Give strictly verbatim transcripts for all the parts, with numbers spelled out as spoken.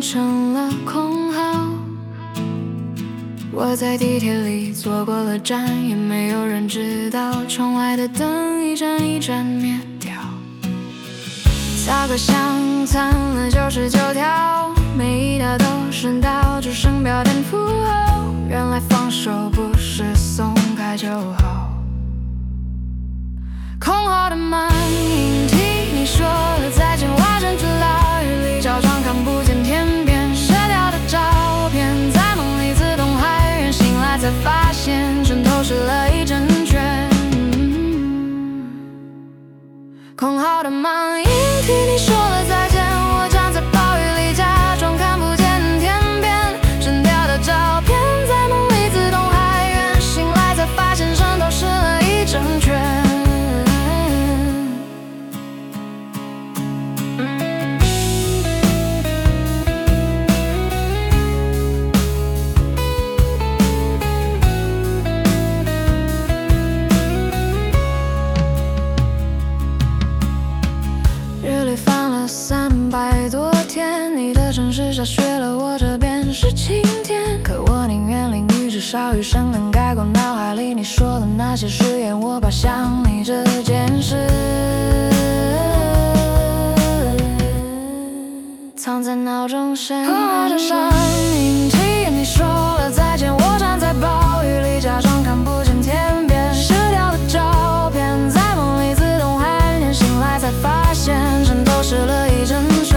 成了空号。我在地铁里坐过了站，也没有人知道窗外的灯一盏一盏灭掉。下个箱残了九十九条，每一条都顺到，只剩标点符号。原来放手不是松开就好。空号的满影替你说了再见，化成纸老雨里假装看不见天边，射掉的照片在梦里自动还原，醒来才发现全都湿了一整圈。空号的满影替你说了再见，我站在暴雨里假装看不见天边，删掉的照片在梦里自动还原，醒来才发现全都湿了一整圈。三百多天，你的城市下雪了，我这边是晴天。可我宁愿淋雨，至少雨声能盖过脑海里你说的那些誓言。我怕想你这件事藏在脑中深处。声音替你说了再见，我站在暴雨里假装看不见天边，湿掉的照片在梦里自动还原，醒来才发现全都湿了一整圈。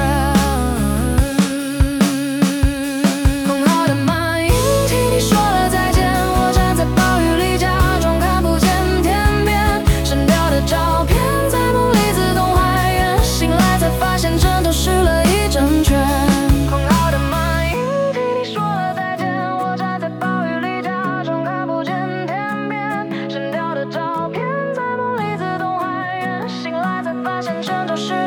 空号的满影替你说了再见，我站在暴雨里假装看不见天边，删掉的照片在梦里自动还原，醒来才发现全都湿了一整圈。空号的满影替你说了再见，我站在暴雨里假装看不见天边，删掉的照片在梦里自动还原，醒来才发现全都湿